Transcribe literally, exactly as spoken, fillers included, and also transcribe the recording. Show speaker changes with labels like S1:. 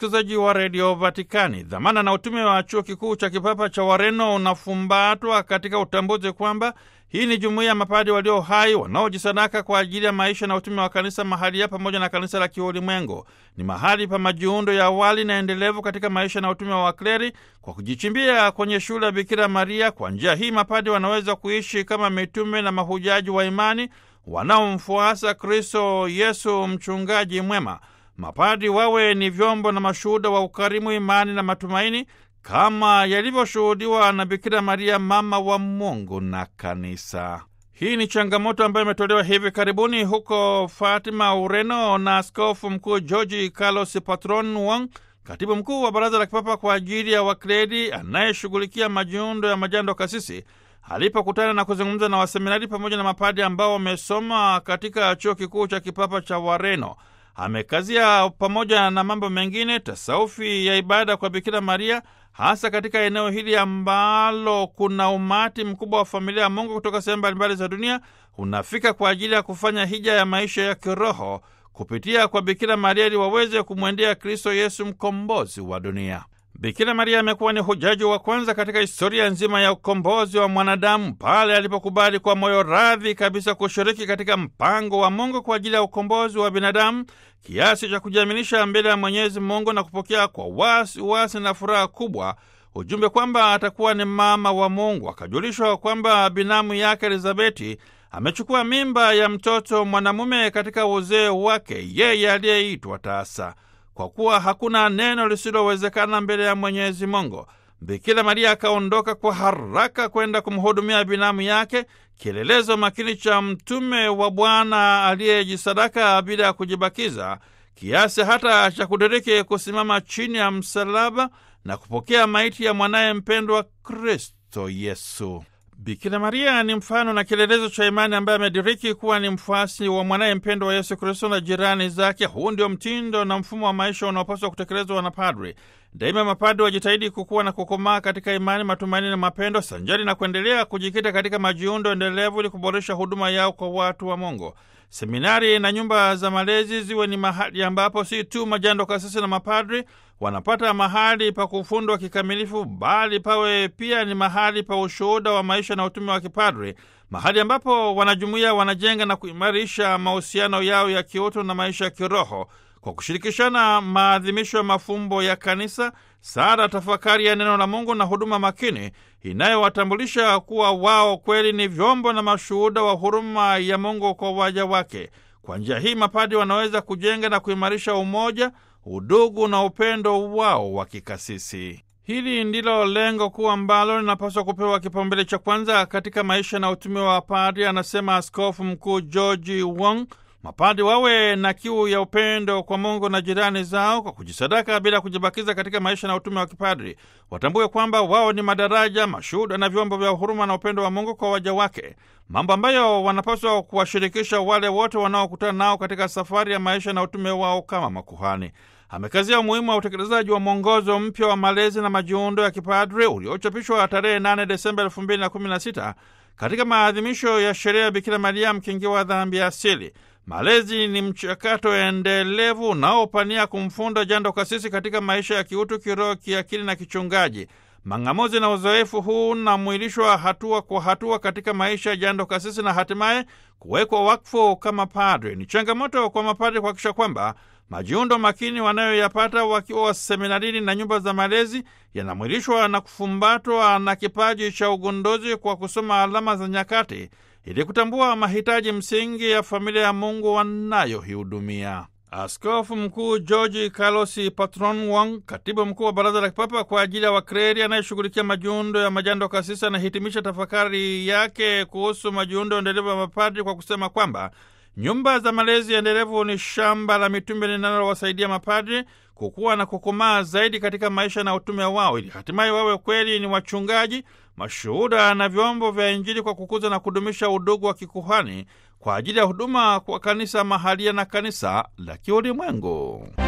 S1: msikilizaji wa redio Vatikani, dhamana na utume wa chuo kikuu cha kipapa cha Wareno unafumbatwa katika utambuzi kwamba hii ni jumuiya ya mapadi walio hai wanaojisadaka kwa ajili ya maisha na utume wa kanisa mahalia pamoja na kanisa la kiulimwengu. Ni mahali pa majiundo ya awali na endelevu katika maisha na utume wa wakleri kwa kujichimbia kwenye shule ya Bikira Maria. Kwa njia hii mapadi wanaweza kuishi kama mitume na mahujaji wa imani wanaomfuasa Kristo Yesu, mchungaji mwema. Mapadi wawe ni vyombo na mashuhuda wa ukarimu, imani na matumaini kama yalivyoshuhudiwa na Bikira Maria, mama wa Mungu na kanisa. Hii ni changamoto ambayo imetolewa hivi karibuni huko Fatima, Ureno, na Askofu Mkuu George Carlos Patron Wong, katibu mkuu wa Baraza la Kipapa kwa ajili ya Wakleri anayeshughulikia majiundo ya majando kasisi, alipokutana na kuzungumza na waseminari pamoja na mapadi ambao wamesoma katika chuo kikuu cha kipapa cha Wareno. Amekazia pamoja na mambo mengine tasaufi ya ibada kwa Bikira Maria, hasa katika eneo hili ambalo kuna umati mkubwa wa familia ya Mungu kutoka sehemu mbalimbali za dunia unafika kwa ajili ya kufanya hija ya maisha ya kiroho kupitia kwa Bikira Maria ili waweze kumwendea Kristo Yesu, mkombozi wa dunia. Bikira Maria amekuwa ni hujaji wa kwanza katika historia nzima ya ukombozi wa mwanadamu pale alipokubali kwa moyo radhi kabisa kushiriki katika mpango wa Mungu kwa ajili ya ukombozi wa binadamu, kiasi cha kujiaminisha mbele ya Mwenyezi Mungu na kupokea kwa wasi wasi na furaha kubwa ujumbe kwamba atakuwa ni mama wa Mungu. Akajulishwa kwamba binamu yake Elizabeti amechukua mimba ya mtoto mwanamume katika uzee wake, yeye aliyeitwa tasa, kwa kuwa hakuna neno lisilowezekana mbele ya Mwenyezi Mungu. Bikira Maria akaondoka kwa haraka kwenda kumhudumia binamu yake, kielelezo makini cha mtume wa Bwana aliyejisadaka bila ya kujibakiza, kiasi hata cha kudiriki kusimama chini ya msalaba na kupokea maiti ya mwanaye mpendwa Kristo Yesu. Bikira Maria ni mfano na kielelezo cha imani ambaye amediriki kuwa ni mfuasi wa mwanaye mpendwa wa Yesu Kristo na jirani zake. Huu ndio mtindo na mfumo wa maisha unaopaswa kutekelezwa na padri. Daima mapadri wajitahidi kukua na kukomaa katika imani, matumaini na mapendo, sanjari na kuendelea kujikita katika majiundo endelevu ili kuboresha huduma yao kwa watu wa Mungu. Seminari na nyumba za malezi ziwe ni mahali ambapo si tu majando kasisi na mapadri wanapata mahali pa kufundwa kikamilifu, bali pawe pia ni mahali pa ushuhuda wa maisha na utume wa kipadri, mahali ambapo wanajumuiya wanajenga na kuimarisha mahusiano yao ya kiutu na maisha ya kiroho kwa kushirikishana maadhimisho ya mafumbo ya kanisa, sala, tafakari ya neno la Mungu na huduma makini inayowatambulisha kuwa wao kweli ni vyombo na mashuhuda wa huruma ya Mungu kwa waja wake. Kwa njia hii mapadi wanaweza kujenga na kuimarisha umoja, udugu na upendo wao wa kikasisi. Hili ndilo lengo kuu ambalo linapaswa kupewa kipaumbele cha kwanza katika maisha na utume wa padri, anasema Askofu Mkuu George Wong. Mapadi wawe na kiu ya upendo kwa Mungu na jirani zao kwa kujisadaka bila kujibakiza katika maisha na utume wa kipadri. Watambue kwamba wao ni madaraja, mashuhuda na vyombo vya huruma na upendo wa Mungu kwa waja wake, mambo ambayo wanapaswa kuwashirikisha wale wote wanaokutana nao katika safari ya maisha na utume wao kama makuhani. Amekazia umuhimu wa utekelezaji wa mwongozo mpya wa malezi na majiundo ya kipadri uliochapishwa tarehe nane Desemba elfu mbili na kumi na sita katika maadhimisho ya sherehe ya Bikira Maria, mkingi wa dhambi asili. Malezi ni mchakato endelevu unaopania kumfunda jando kasisi katika maisha ya kiutu, kiroho, kiakili na kichungaji. Mang'amuzi na uzoefu huu unamwilishwa hatua kwa hatua katika maisha ya jando kasisi na hatimaye kuwekwa wakfu kama padri. Ni changamoto kwa mapadri kuhakikisha kwamba majiundo makini wanayoyapata wakiwa seminarini na nyumba za malezi yanamwilishwa na kufumbatwa na kipaji cha ugunduzi kwa kusoma alama za nyakati ili kutambua mahitaji msingi ya familia ya Mungu wanayohudumia. Askofu Mkuu George Carlos Patron Wong, katibu mkuu wa Baraza la Kipapa kwa ajili ya Wakleri anayeshughulikia majiundo ya majando kasisi, anahitimisha tafakari yake kuhusu majiundo endelevu ya mapadri kwa kusema kwamba nyumba za malezi endelevu ni shamba la mitume linalowasaidia mapadri kukua na kukomaa zaidi katika maisha na utume wao, ili hatimaye wawe kweli ni wachungaji, mashuhuda na vyombo vya Injili kwa kukuza na kudumisha udugu wa kikuhani kwa ajili ya huduma kwa kanisa mahalia na kanisa la kiulimwengu.